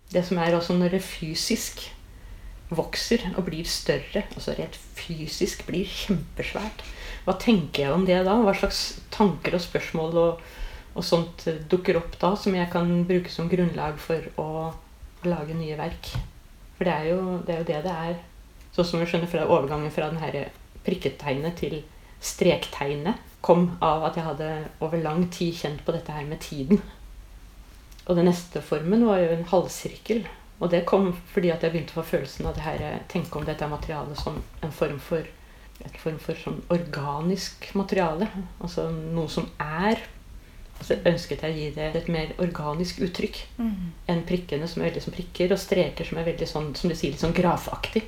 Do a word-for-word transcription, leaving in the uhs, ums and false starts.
det som er også når det fysisk vokser og blir større, altså rett fysisk blir kjempesvært. Hva tenker jeg om det da? Hva slags tanker og spørsmål og, og sånt dukker opp da, som jeg kan bruke som grunnlag for å lage nye verk? For det er jo det er jo det, det er. Sånn som vi skjønner fra overgangen fra den her prikketegnet til strektegnet kom av at jeg hadde over lang tid kjent på dette her med tiden. Og den neste formen var jo en halvsirkel. Og det kom fordi at jeg begynte å få følelsen av det her, tenke om dette materialet som en form for, et form for sånn organisk materiale. Altså noe som er. Altså ønsket jeg å gi det et mer organisk uttrykk. Mm. Enn prikkene som er veldig som prikker, og streker som er veldig sånn, som du sier, litt sånn grafaktig.